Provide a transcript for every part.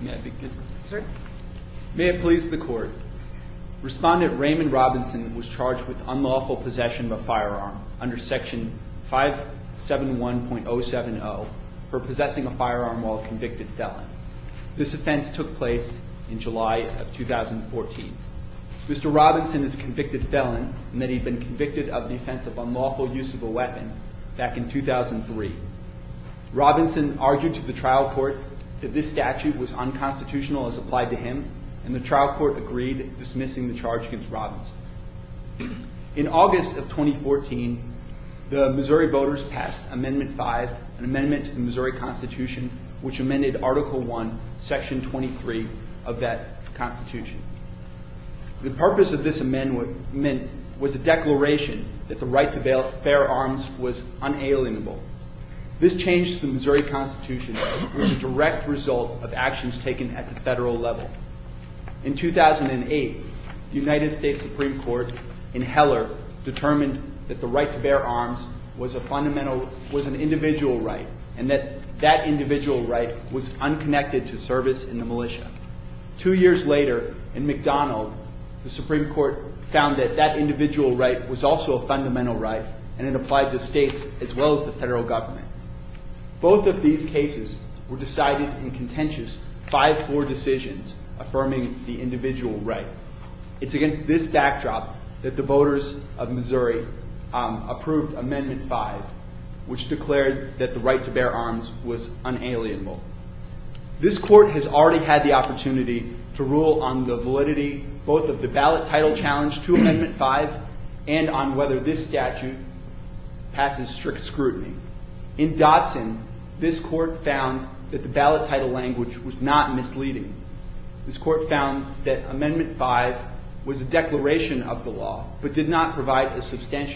May I begin? Sir? May it please the Court. Respondent Raymond Robinson was charged with unlawful possession of a firearm under Section 571.070 for possessing a firearm while a convicted felon. This offense took place in July of 2014. Mr. Robinson is a convicted felon in that he'd been convicted of the offense of unlawful use of a weapon back in 2003. Robinson argued to the trial court that this statute was unconstitutional as applied to him, and the trial court agreed, dismissing the charge against Robinson. In August of 2014, the Missouri voters passed Amendment 5, an amendment to the Missouri Constitution, which amended Article 1, Section 23 of that Constitution. The purpose of this amendment was a declaration that the right to bear arms was unalienable. This change to the Missouri Constitution was a direct result of actions taken at the federal level. In 2008, the United States Supreme Court in Heller determined that the right to bear arms was an individual right, and that individual right was unconnected to service in the militia. 2 years later, in McDonald, the Supreme Court found that that individual right was also a fundamental right, and it applied to states as well as the federal government. Both of these cases were decided in contentious 5-4 decisions affirming the individual right. It's against this backdrop that the voters of Missouri approved Amendment 5, which declared that the right to bear arms was unalienable. This court has already had the opportunity to rule on the validity both of the ballot title challenge to Amendment 5 and on whether this statute passes strict scrutiny. In Dotson, this court found that the ballot title language was not misleading. This court found that Amendment 5 was a declaration of the law, but did not provide a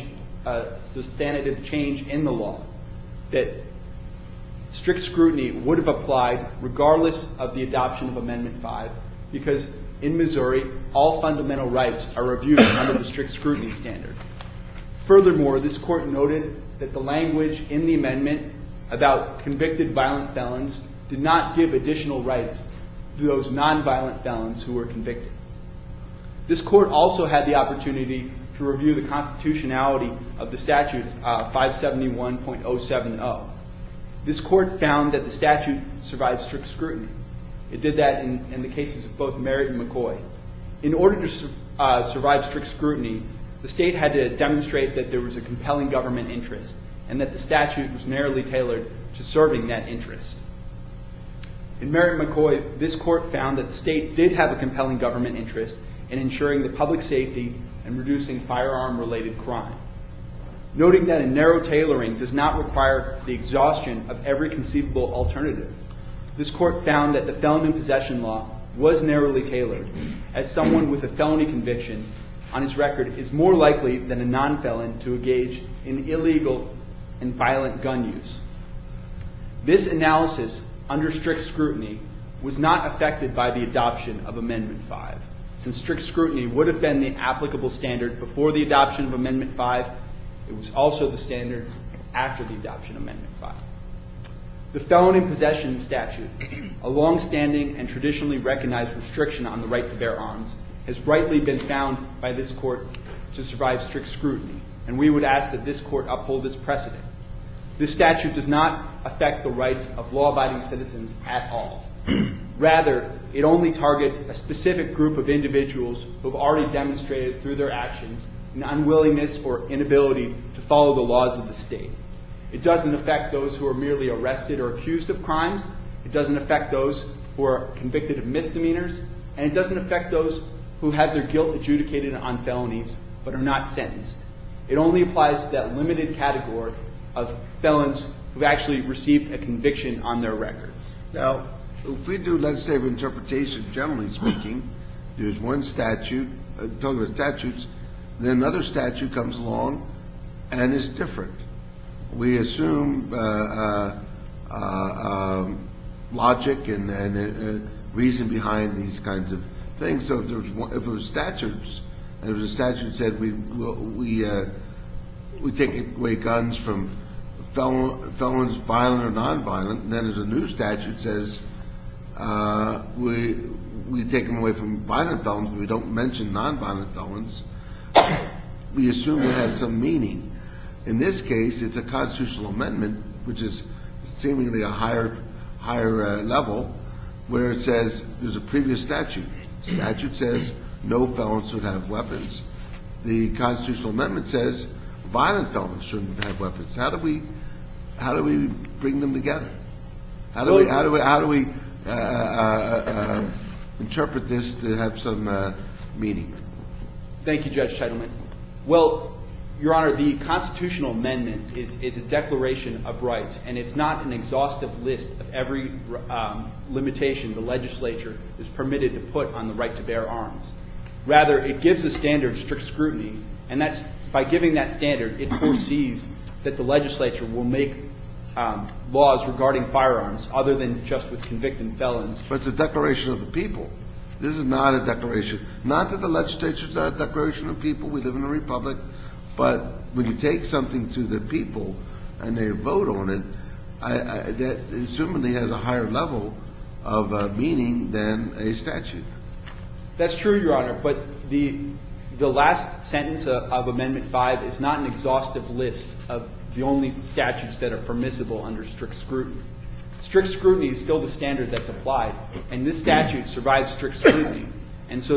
substantive change in the law, that strict scrutiny would have applied regardless of the adoption of Amendment 5, because in Missouri, all fundamental rights are reviewed under the strict scrutiny standard. Furthermore, this court noted that the language in the amendment about convicted violent felons did not give additional rights to those nonviolent felons who were convicted. This court also had the opportunity to review the constitutionality of the statute 571.070. This court found that the statute survived strict scrutiny. It did that in the cases of both Merritt and McCoy. In order to survive strict scrutiny, the state had to demonstrate that there was a compelling government interest and that the statute was narrowly tailored to serving that interest. In Merritt and McCoy, this court found that the state did have a compelling government interest in ensuring the public safety and reducing firearm-related crime. Noting that a narrow tailoring does not require the exhaustion of every conceivable alternative, this court found that the felon in possession law was narrowly tailored, as someone with a felony conviction on his record is more likely than a non-felon to engage in illegal and violent gun use. This analysis under strict scrutiny was not affected by the adoption of Amendment 5. Since strict scrutiny would have been the applicable standard before the adoption of Amendment 5, it was also the standard after the adoption of Amendment 5. The felon in possession statute, a long-standing and traditionally recognized restriction on the right to bear arms, has rightly been found by this court to survive strict scrutiny, and we would ask that this court uphold this precedent. This statute does not affect the rights of law-abiding citizens at all. Rather, it only targets a specific group of individuals who have already demonstrated through their actions an unwillingness or inability to follow the laws of the state. It doesn't affect those who are merely arrested or accused of crimes. It doesn't affect those who are convicted of misdemeanors. And it doesn't affect those who have their guilt adjudicated on felonies but are not sentenced. It only applies to that limited category of felons who've actually received a conviction on their records. Now, if we do legislative interpretation, generally speaking, there's one statute, talking about statutes, then another statute comes along and is different. We assume logic and reason behind these kinds of things. So if it was statutes, and there was a statute that said we take away guns from felons, violent or nonviolent, and then there's a new statute that says we take them away from violent felons, but we don't mention nonviolent felons. We assume it has some meaning. In this case, it's a constitutional amendment, which is seemingly a higher level, where it says there's a previous statute. The statute says no felons should have weapons. The constitutional amendment says violent felons shouldn't have weapons. How do we bring them together? How do we interpret this to have some meaning? Thank you, Judge Teitelman. Well, Your Honor, the constitutional amendment is a declaration of rights, and it's not an exhaustive list of every limitation the legislature is permitted to put on the right to bear arms. Rather, it gives a standard strict scrutiny, and that's by giving that standard, it foresees that the legislature will make laws regarding firearms other than just with convicted felons. But it's a declaration of the people. This is not a declaration. Not that the legislature is not a declaration of people. We live in a republic. But when you take something to the people and they vote on it, that assumedly has a higher level of meaning than a statute. That's true, Your Honor, but the last sentence of Amendment 5 is not an exhaustive list of the only statutes that are permissible under strict scrutiny. Strict scrutiny is still the standard that's applied, and this statute survives strict scrutiny. And so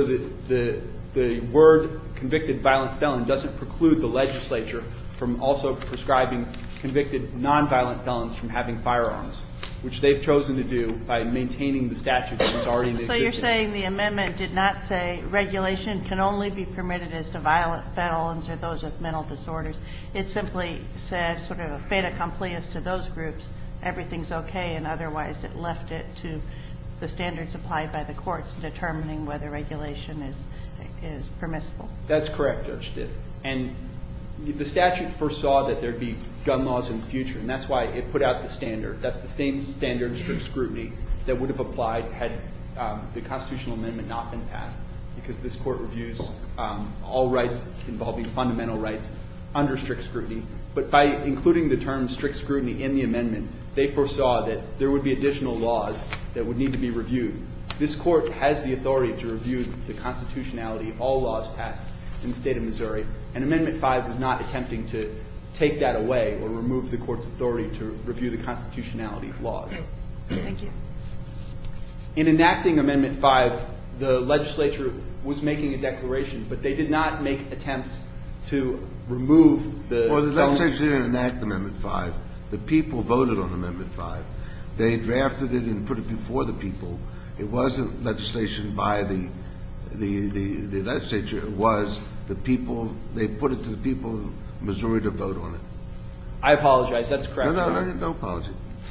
the word convicted violent felon doesn't preclude the legislature from also prescribing convicted nonviolent felons from having firearms, which they've chosen to do by maintaining the statute that was already in existence. So you're saying the amendment did not say regulation can only be permitted as to violent felons or those with mental disorders. It simply said sort of a fait accompli as to those groups, everything's okay, and otherwise it left it to the standards applied by the courts determining whether regulation is permissible. That's correct, Judge Stitt. And the statute foresaw that there'd be gun laws in the future, and that's why it put out the standard. That's the same standard strict scrutiny that would have applied had the constitutional amendment not been passed, because this court reviews all rights involving fundamental rights under strict scrutiny. But by including the term strict scrutiny in the amendment, they foresaw that there would be additional laws that would need to be reviewed. This court has the authority to review the constitutionality of all laws passed in the state of Missouri, and Amendment 5 was not attempting to take that away or remove the court's authority to review the constitutionality of laws. Thank you. In enacting Amendment 5, the legislature was making a declaration, but they did not make attempts to remove the... Well, the legislature didn't enact Amendment 5. The people voted on Amendment 5. They drafted it and put it before the people. It wasn't legislation by the legislature. It was the people. They put it to the people of Missouri to vote on it. I apologize. That's correct. No apology.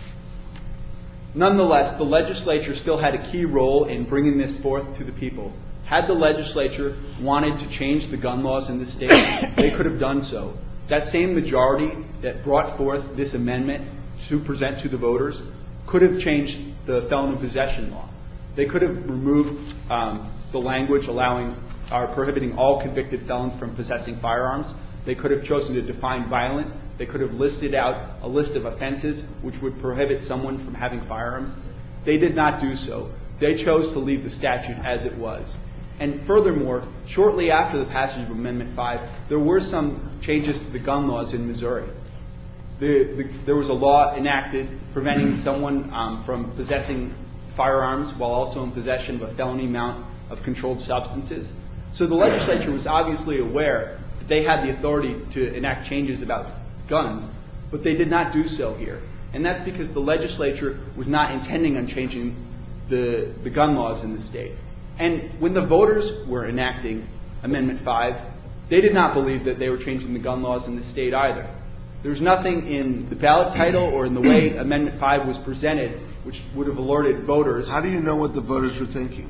Nonetheless, the legislature still had a key role in bringing this forth to the people. Had the legislature wanted to change the gun laws in the state, they could have done so. That same majority that brought forth this amendment to present to the voters could have changed the felon in possession law. They could have removed the language prohibiting all convicted felons from possessing firearms. They could have chosen to define violent. They could have listed out a list of offenses which would prohibit someone from having firearms. They did not do so. They chose to leave the statute as it was. And furthermore, shortly after the passage of Amendment 5, there were some changes to the gun laws in Missouri. There was a law enacted preventing someone from possessing firearms while also in possession of a felony amount of controlled substances. So the legislature was obviously aware that they had the authority to enact changes about guns, but they did not do so here. And that's because the legislature was not intending on changing the gun laws in the state. And when the voters were enacting Amendment 5, they did not believe that they were changing the gun laws in the state either. There was nothing in the ballot title or in the way Amendment 5 was presented which would have alerted voters. How do you know what the voters were thinking?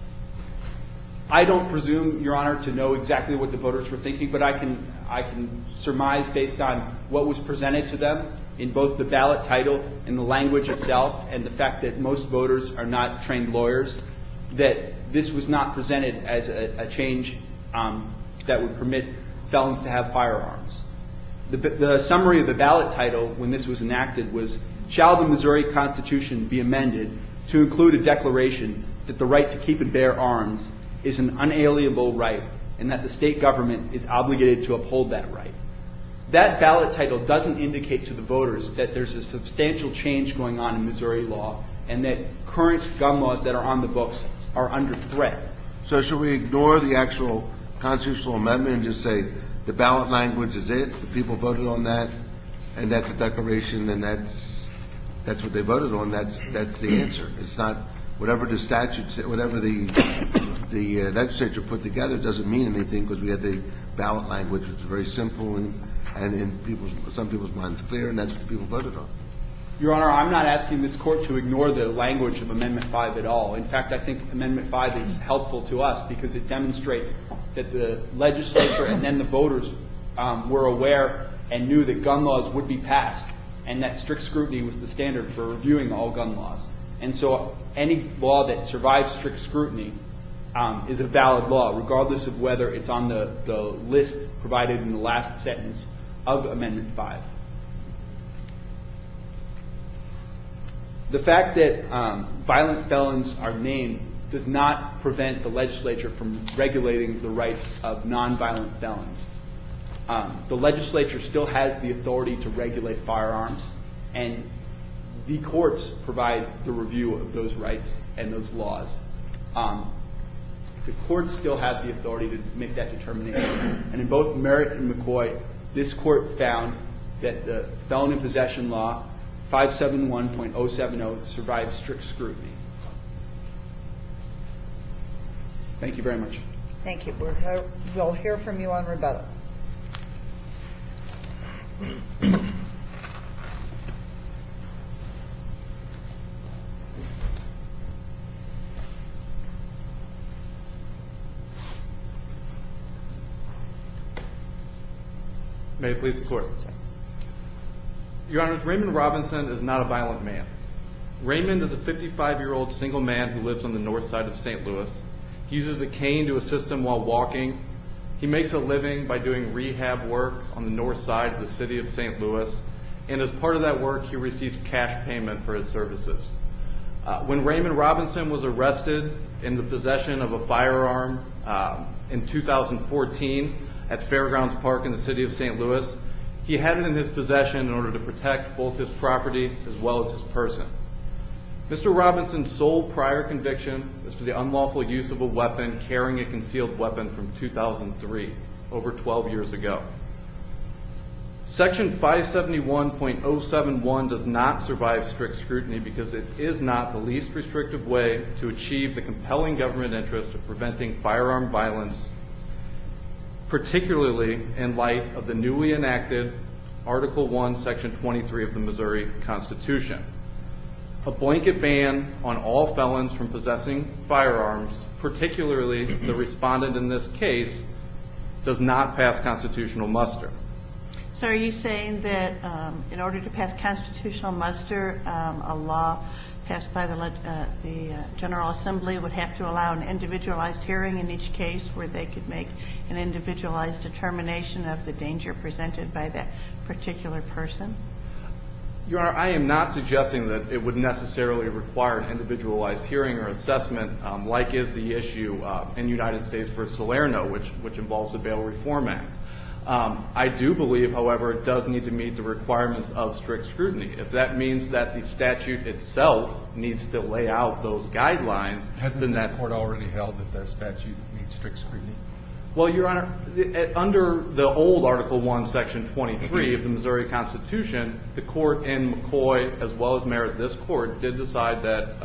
I don't presume, Your Honor, to know exactly what the voters were thinking, but I can surmise based on what was presented to them in both the ballot title and the language itself and the fact that most voters are not trained lawyers, that this was not presented as a change that would permit felons to have firearms. The summary of the ballot title when this was enacted was, "Shall the Missouri Constitution be amended to include a declaration that the right to keep and bear arms is an unalienable right and that the state government is obligated to uphold that right. That ballot title doesn't indicate to the voters that there's a substantial change going on in Missouri law and that current gun laws that are on the books are under threat. So should we ignore the actual constitutional amendment and just say the ballot language is it, the people voted on that, and that's a declaration, and that's what they voted on, that's the answer. It's not whatever the statute, whatever the legislature put together doesn't mean anything because we had the ballot language, which is very simple and in some people's minds clear, and that's what the people voted on. Your Honor, I'm not asking this court to ignore the language of Amendment 5 at all. In fact, I think Amendment 5 is helpful to us because it demonstrates that the legislature and then the voters were aware and knew that gun laws would be passed and that strict scrutiny was the standard for reviewing all gun laws. And so any law that survives strict scrutiny is a valid law, regardless of whether it's on the list provided in the last sentence of Amendment 5. The fact that violent felons are named does not prevent the legislature from regulating the rights of nonviolent felons. The legislature still has the authority to regulate firearms, and the courts provide the review of those rights and those laws. The courts still have the authority to make that determination. And in both Merritt and McCoy, this court found that the felon in possession law 571.070 survives strict scrutiny. Thank you very much. Thank you. We'll hear from you on rebuttal. May it please the Court. Your Honor, Raymond Robinson is not a violent man. Raymond is a 55-year-old single man who lives on the north side of St. Louis. He uses a cane to assist him while walking. He makes a living by doing rehab work on the north side of the city of St. Louis. And as part of that work, he receives cash payment for his services. When Raymond Robinson was arrested in the possession of a firearm in 2014 at Fairgrounds Park in the city of St. Louis, he had it in his possession in order to protect both his property as well as his person. Mr. Robinson's sole prior conviction was for the unlawful use of a weapon, carrying a concealed weapon from 2003, over 12 years ago. Section 571.071 does not survive strict scrutiny because it is not the least restrictive way to achieve the compelling government interest of preventing firearm violence, particularly in light of the newly enacted Article 1, Section 23 of the Missouri Constitution. A blanket ban on all felons from possessing firearms, particularly the respondent in this case, does not pass constitutional muster. So are you saying that in order to pass constitutional muster, a law passed by the General Assembly would have to allow an individualized hearing in each case where they could make an individualized determination of the danger presented by that particular person? Your Honor, I am not suggesting that it would necessarily require an individualized hearing or assessment, like is the issue in United States v. Salerno, which involves the Bail Reform Act. I do believe, however, it does need to meet the requirements of strict scrutiny. If that means that the statute itself needs to lay out those guidelines, hasn't this court already held that the statute needs strict scrutiny? Well, Your Honor, under the old Article 1, Section 23 of the Missouri Constitution, the court in McCoy, as well as Merritt, this court did decide that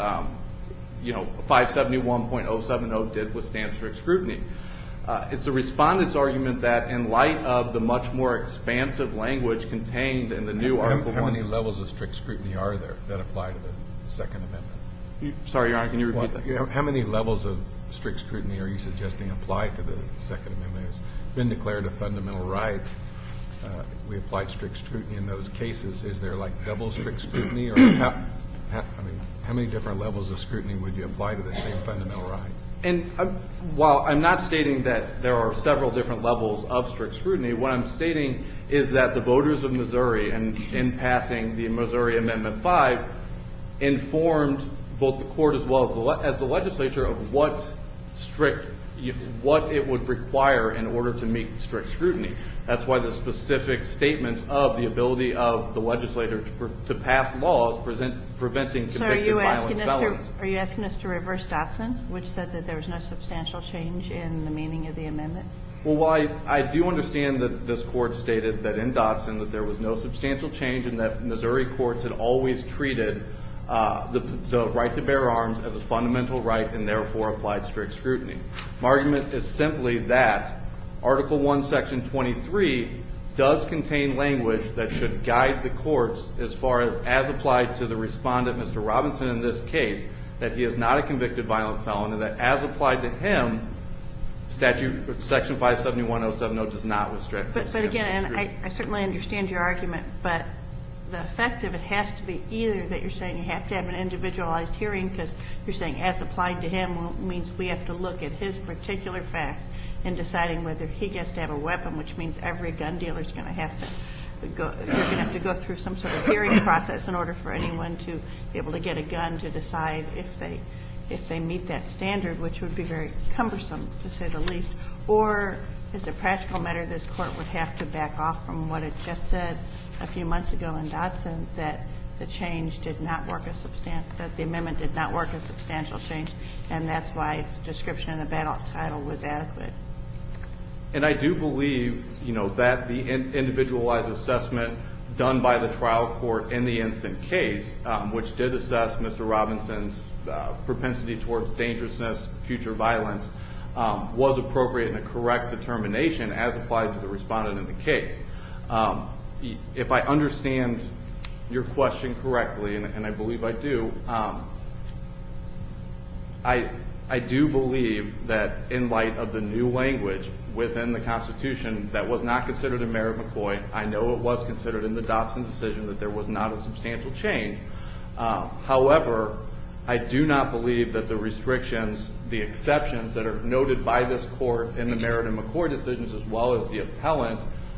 571.070 did withstand strict scrutiny. It's the respondent's argument that in light of the much more expansive language contained in the new Article 1... How many levels of strict scrutiny are there that apply to the Second Amendment? Sorry, Your Honor, can you repeat that? How many levels of strict scrutiny are you suggesting apply to the Second Amendment? It's been declared a fundamental right. We applied strict scrutiny in those cases. Is there like double strict scrutiny? Or how many different levels of scrutiny would you apply to the same fundamental right? And while I'm not stating that there are several different levels of strict scrutiny, what I'm stating is that the voters of Missouri, in passing the Missouri Amendment 5, informed both the court as well as the legislature of what it would require in order to meet strict scrutiny. That's why the specific statements of the ability of the legislator to pass laws preventing convicted violent felons. Are you asking us to reverse Dotson, which said that there was no substantial change in the meaning of the amendment? Well, I do understand that this court stated that in Dotson that there was no substantial change and that Missouri courts had always treated the right to bear arms as a fundamental right and therefore applied strict scrutiny. My argument is simply that Article 1, Section 23 does contain language that should guide the courts as far as applied to the respondent, Mr. Robinson, in this case, that he is not a convicted violent felon and that as applied to him, Section 571070 does not restrict. But again, and I certainly understand your argument, but the effect of it has to be either that you're saying you have to have an individualized hearing because you're saying as applied to him means we have to look at his particular facts in deciding whether he gets to have a weapon, which means every gun dealer is going to have to go through some sort of hearing process in order for anyone to be able to get a gun to decide if they meet that standard, which would be very cumbersome to say the least. Or as a practical matter, this court would have to back off from what it just said a few months ago in Dotson that the change did not work that the amendment did not work a substantial change, and that's why its description in the battle title was adequate. And I do believe, that the individualized assessment done by the trial court in the instant case, which did assess Mr. Robinson's propensity towards dangerousness, future violence, was appropriate and a correct determination as applied to the respondent in the case. If I understand your question correctly, and I believe I do, I do believe that in light of the new language within the Constitution that was not considered in Merritt-McCoy, I know it was considered in the Dotson decision that there was not a substantial change. However, I do not believe that the restrictions, the exceptions that are noted by this court in the Merritt and McCoy decisions, as well as the appellant,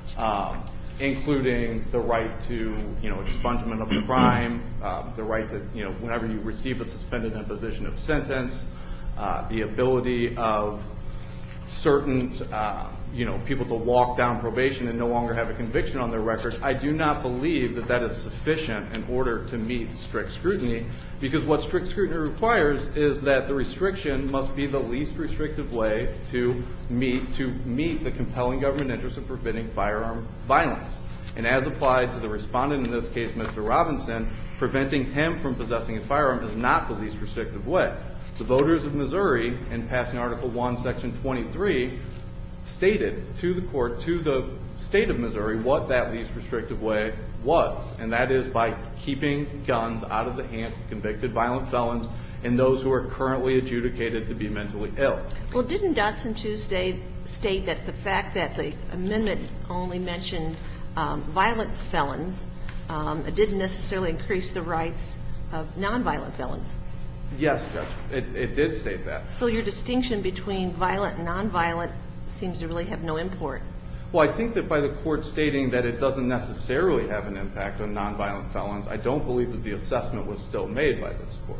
including the right to, expungement of the crime, the right to, whenever you receive a suspended imposition of sentence, the ability of certain, people to walk down probation and no longer have a conviction on their record, I do not believe that that is sufficient in order to meet strict scrutiny, because what strict scrutiny requires is that the restriction must be the least restrictive way to meet the compelling government interest of preventing firearm violence. And as applied to the respondent in this case, Mr. Robinson, preventing him from possessing a firearm is not the least restrictive way. The voters of Missouri, in passing Article 1, Section 23, stated to the court, to the state of Missouri, what that least restrictive way was, and that is by keeping guns out of the hands of convicted violent felons and those who are currently adjudicated to be mentally ill. Well, didn't Dotson too state that the fact that the amendment only mentioned violent felons didn't necessarily increase the rights of nonviolent felons? Yes, Judge, it did state that. So your distinction between violent and nonviolent seems to really have no import. Well, I think that by the court stating that it doesn't necessarily have an impact on nonviolent felons, I don't believe that the assessment was still made by this court.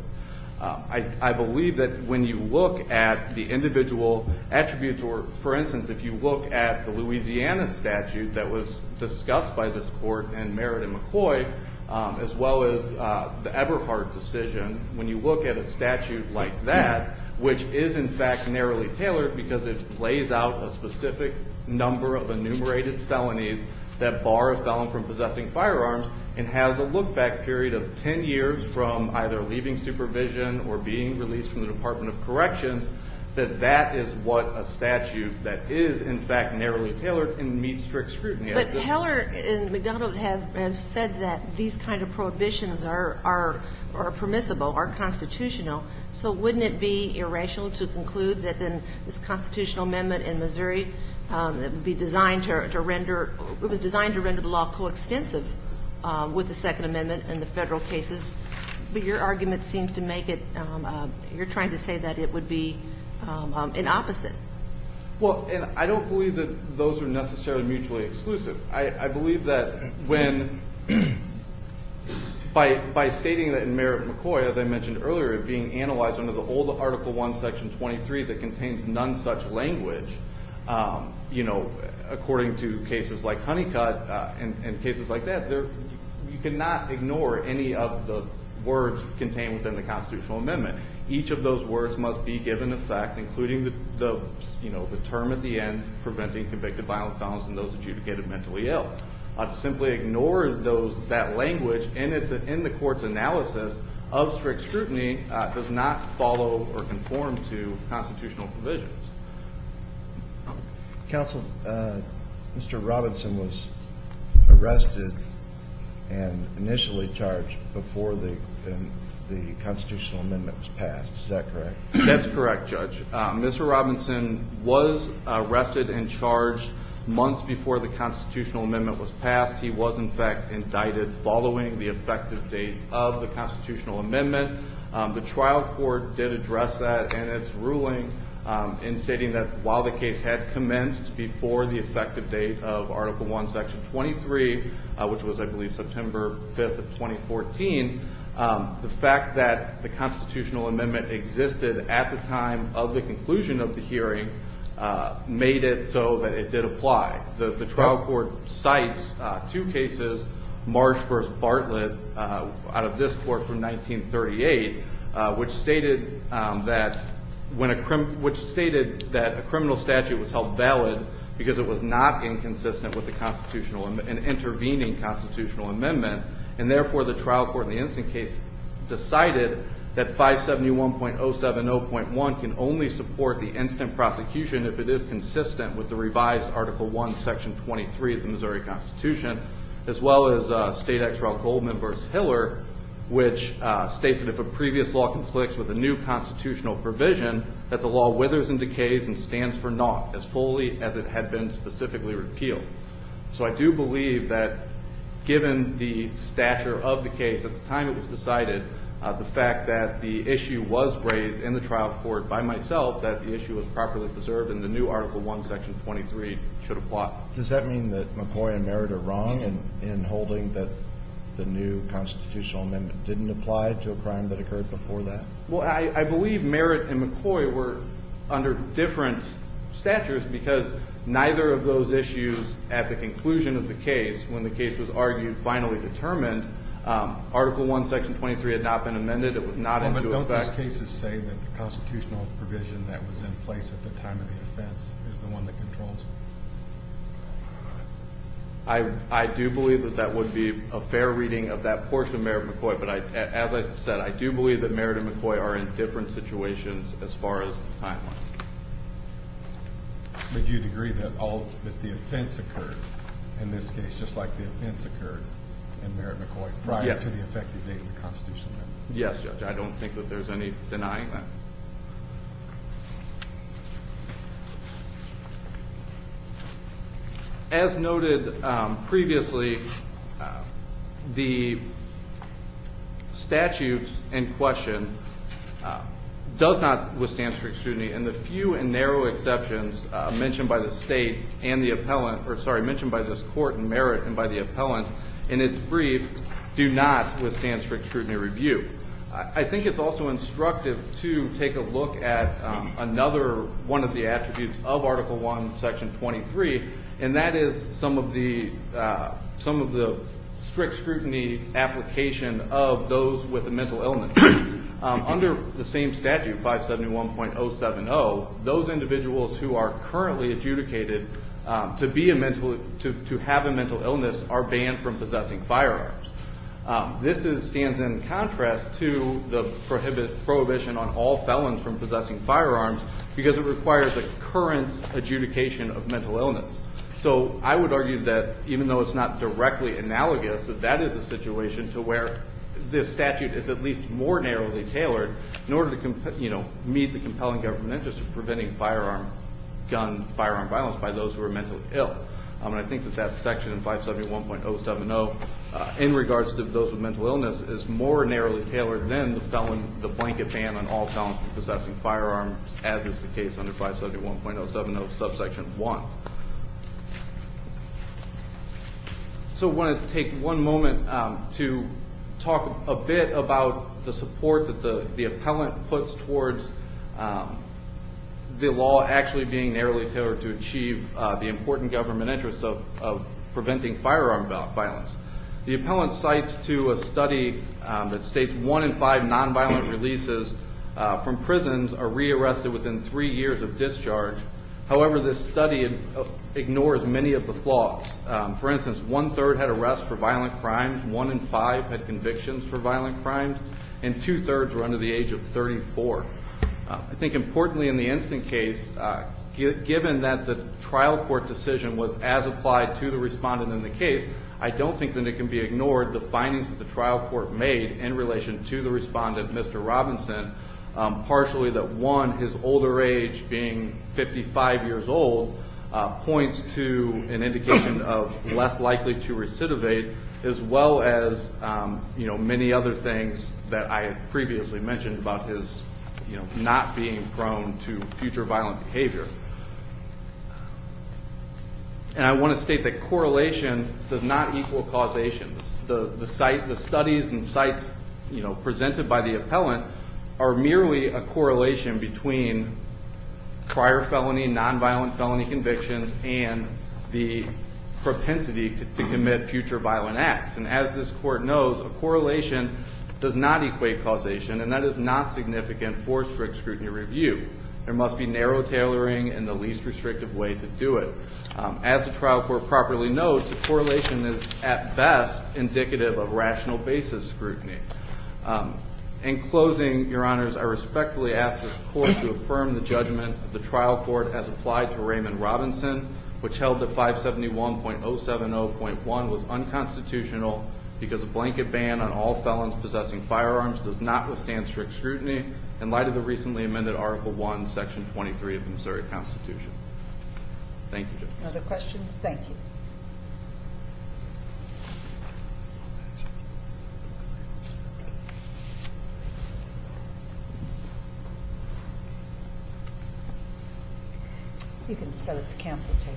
I believe that when you look at the individual attributes, or for instance, if you look at the Louisiana statute that was discussed by this court in Merritt and McCoy, as well as the Eberhardt decision, when you look at a statute like that, which is in fact narrowly tailored because it lays out a specific number of enumerated felonies that bar a felon from possessing firearms and has a look-back period of 10 years from either leaving supervision or being released from the Department of Corrections, that is what a statute that is in fact narrowly tailored and meets strict scrutiny. But Heller and McDonald have said that these kind of prohibitions are permissible, are constitutional. So wouldn't it be irrational to conclude that then this constitutional amendment in Missouri that would be designed to render the law coextensive with the Second Amendment in the federal cases? But your argument seems to make it, you're trying to say that it would be an opposite. Well, and I don't believe that those are necessarily mutually exclusive. I believe that when By stating that in Merritt-McCoy, as I mentioned earlier, it being analyzed under the old Article 1, Section 23 that contains none such language, according to cases like Honeycutt and cases like that, you cannot ignore any of the words contained within the constitutional amendment. Each of those words must be given effect, including the term at the end, preventing convicted violent felons and those adjudicated mentally ill. To simply ignore that language in the court's analysis of strict scrutiny does not follow or conform to constitutional provisions. Counsel, Mr. Robinson was arrested and initially charged before the constitutional amendment was passed. Is that correct? That's correct, Judge. Mr. Robinson was arrested and charged months before the constitutional amendment was passed. He was, in fact, indicted following the effective date of the constitutional amendment. The trial court did address that in its ruling in stating that while the case had commenced before the effective date of Article 1, Section 23, which was, I believe, September 5th of 2014, the fact that the constitutional amendment existed at the time of the conclusion of the hearing made it so that it did apply. The trial court cites two cases, Marsh v. Bartlett, out of this court from 1938, which stated that a criminal statute was held valid because it was not inconsistent with an intervening constitutional amendment, and therefore the trial court in the instant case decided that 571.070.1 can only support the instant prosecution if it is consistent with the revised Article 1, Section 23 of the Missouri Constitution, as well as State Ex Rel. Goldman v. Hiller, which states that if a previous law conflicts with a new constitutional provision, that the law withers and decays and stands for naught as fully as it had been specifically repealed. So I do believe that given the stature of the case at the time it was decided, the fact that the issue was raised in the trial court by myself, that the issue was properly preserved and the new Article 1, Section 23 should apply. Does that mean that McCoy and Merritt are wrong in holding that the new constitutional amendment didn't apply to a crime that occurred before that? Well, I believe Merritt and McCoy were under different statutes because neither of those issues at the conclusion of the case, when the case was argued, finally determined, Article 1, Section 23 had not been amended. It was not into effect. But don't those cases say that the constitutional provision that was in place at the time of the offense is the one that controls? I do believe that would be a fair reading of that portion of Merritt and McCoy, but as I said, I do believe that Merritt and McCoy are in different situations as far as timeline. But you'd agree that the offense occurred in this case, just like the offense occurred in Merritt and McCoy prior to the effective date of the constitutional amendment? Yes, Judge. I don't think that there's any denying that. As noted previously, the statute in question does not withstand strict scrutiny, and the few and narrow exceptions mentioned by the state and the appellant, mentioned by this court in Merritt and by the appellant in its brief, do not withstand strict scrutiny review. I think it's also instructive to take a look at another one of the attributes of Article 1, Section 23, and that is some of the strict scrutiny application of those with a mental illness. Under the same statute, 571.070, those individuals who are currently adjudicated to have a mental illness are banned from possessing firearms. This stands in contrast to the prohibition on all felons from possessing firearms because it requires a current adjudication of mental illness. So I would argue that even though it's not directly analogous, that is a situation to where this statute is at least more narrowly tailored in order to meet the compelling government interest of preventing firearm violence by those who are mentally ill. And I think that section in 571.070 in regards to those with mental illness is more narrowly tailored than the blanket ban on all felons from possessing firearms, as is the case under 571.070 subsection 1. So I want to take one moment to talk a bit about the support that the appellant puts towards the law actually being narrowly tailored to achieve the important government interest of preventing firearm violence. The appellant cites to a study that states 1 in 5 nonviolent releases from prisons are rearrested within 3 years of discharge. However, this study ignores many of the flaws. For instance, 1/3 had arrests for violent crimes, 1 in 5 had convictions for violent crimes, and 2/3 were under the age of 34. I think importantly in the instant case, given that the trial court decision was as applied to the respondent in the case, I don't think that it can be ignored the findings that the trial court made in relation to the respondent, Mr. Robinson, partially that one, his older age being 55 years old, points to an indication of less likely to recidivate, as well as many other things that I had previously mentioned about his not being prone to future violent behavior. And I want to state that correlation does not equal causation. The studies and sites presented by the appellant are merely a correlation between prior felony, nonviolent felony convictions and the propensity to commit future violent acts. And as this court knows, a correlation does not equate causation, and that is not significant for strict scrutiny review. There must be narrow tailoring and the least restrictive way to do it. As the trial court properly notes, the correlation is at best indicative of rational basis scrutiny. In closing, Your Honors, I respectfully ask this court to affirm the judgment of the trial court as applied to Raymond Robinson, which held that 571.070.1 was unconstitutional because a blanket ban on all felons possessing firearms does not withstand strict scrutiny in light of the recently amended Article 1, Section 23 of the Missouri Constitution. Thank you, Judge. Other questions? Thank you. You can set at the council table.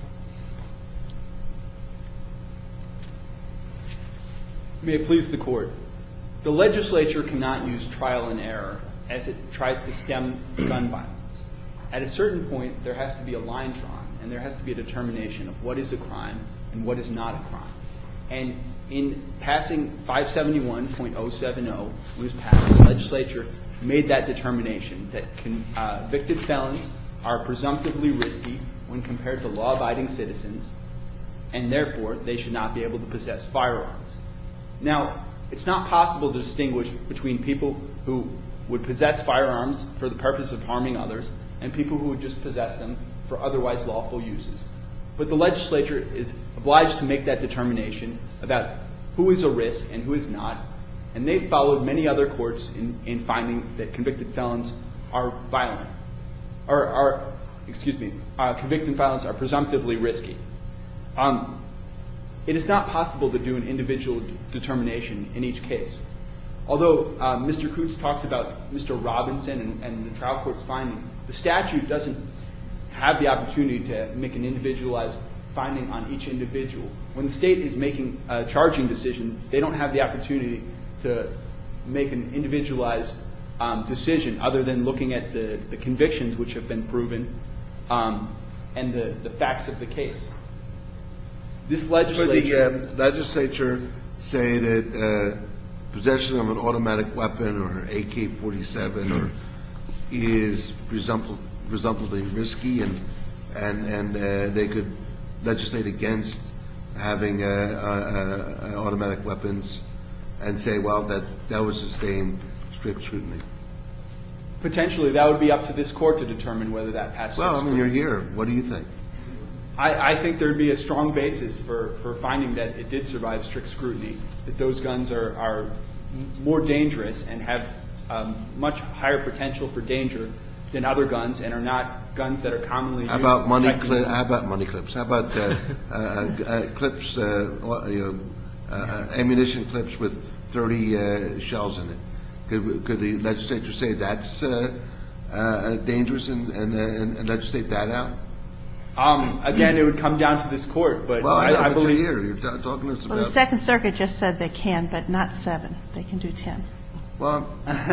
May it please the court. The legislature cannot use trial and error as it tries to stem gun violence. At a certain point, there has to be a line drawn, and there has to be a determination of what is a crime and what is not a crime. And in passing 571.070, when it was passed, the legislature made that determination that convicted felons are presumptively risky when compared to law-abiding citizens, and therefore they should not be able to possess firearms. Now, it's not possible to distinguish between people who would possess firearms for the purpose of harming others and people who would just possess them for otherwise lawful uses. But the legislature is obliged to make that determination about who is a risk and who is not, and they've followed many other courts in finding that convicted felons are violent, convicted felons are presumptively risky. It is not possible to do an individual determination in each case. Although Mr. Coots talks about Mr. Robinson and the trial court's finding, the statute doesn't have the opportunity to make an individualized finding on each individual. When the state is making a charging decision, they don't have the opportunity to make an individualized decision other than looking at the convictions which have been proven and the facts of the case. This legislature... But the legislature say that possession of an automatic weapon or AK-47 is presumptively risky, and they could legislate against having automatic weapons and say, well, that would sustain strict scrutiny. Potentially, that would be up to this court to determine whether that passes. Well, I mean, you're here. What do you think? I think there would be a strong basis for finding that it did survive strict scrutiny, that those guns are more dangerous and have much higher potential for danger than other guns and are not guns that are commonly used. How about money clips? How about clips, ammunition clips with 30 shells in it? Could the legislature say that's dangerous and legislate that out? Again, it would come down to this court, but Well, I know, I but you're believe here. You're talking to us Well, the about... Second Circuit just said they can, but not 7. They can do 10. Well,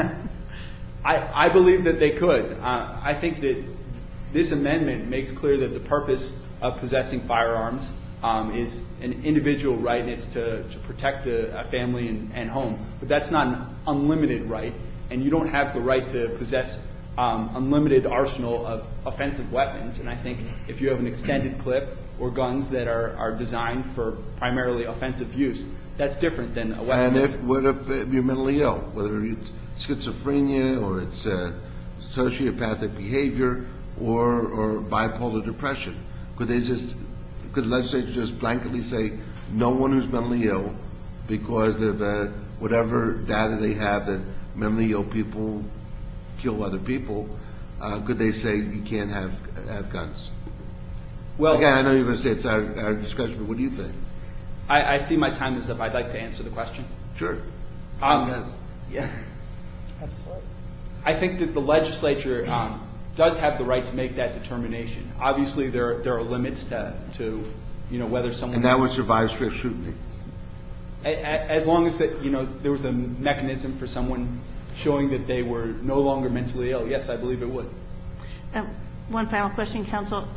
I believe that they could. I think that this amendment makes clear that the purpose of possessing firearms is an individual right, and it's to protect a family and home. But that's not an unlimited right, and you don't have the right to possess unlimited arsenal of offensive weapons. And I think if you have an extended clip or guns that are designed for primarily offensive use, that's different than a weapon. and what if you're mentally ill, whether it's schizophrenia or it's sociopathic behavior or bipolar depression? Could the legislature just blanketly say no one who's mentally ill because of whatever data they have that mentally ill people kill other people? Could they say you can't have guns? Well, Again, I know you're going to say it's our discussion, but what do you think? I see my time is up. I'd like to answer the question. Sure. Yeah. Absolutely. I think that the legislature does have the right to make that determination. Obviously, there are limits to whether someone... And that would survive strict scrutiny. As long as that there was a mechanism for someone showing that they were no longer mentally ill, yes, I believe it would. One final question, counsel.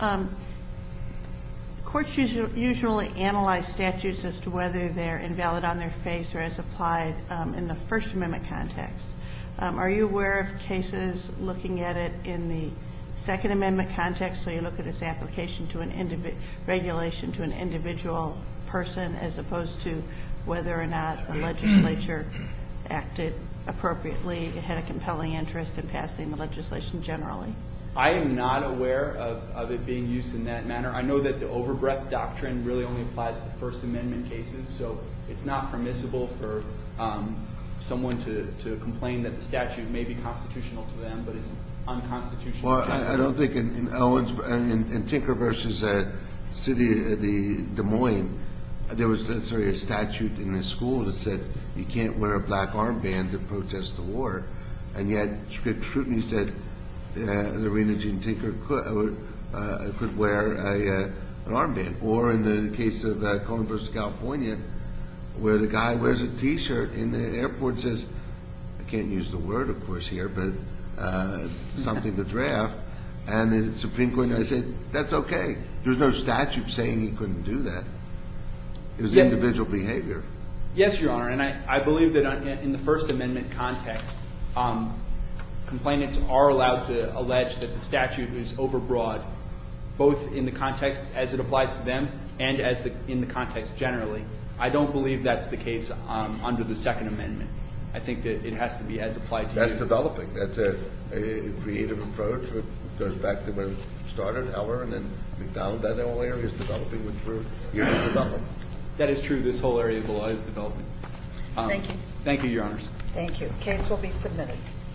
Courts usually analyze statutes as to whether they're invalid on their face or as applied in the First Amendment context. Are you aware of cases looking at it in the Second Amendment context? So you look at its application to regulation to an individual person as opposed to whether or not the legislature acted appropriately, it had a compelling interest in passing the legislation generally? I am not aware of it being used in that manner. I know that the overbreadth doctrine really only applies to First Amendment cases, so it's not permissible for someone to complain that the statute may be constitutional to them, but it's unconstitutional. Well, I don't think in Owens, in Tinker versus City of Des Moines, there was necessarily a statute in the school that said you can't wear a black armband to protest the war, and yet strict scrutiny said Lorena Jean Tinker could wear an armband. Or in the case of Cohen versus California, where the guy wears a T-shirt in the airport and says, I can't use the word, of course, here, but something to draft, and the Supreme Court said, that's okay. There's no statute saying he couldn't do that. It was individual behavior. Yes, Your Honor, and I believe that in the First Amendment context, complainants are allowed to allege that the statute is overbroad, both in the context as it applies to them and in the context generally. I don't believe that's the case under the Second Amendment. I think that it has to be as applied to you. That's developing. That's a creative approach. It goes back to when it started, Heller, and then McDonald. That whole area is developing, which we're here to develop. That is true. This whole area of the law is developing. Thank you. Thank you, Your Honors. Thank you. Case will be submitted.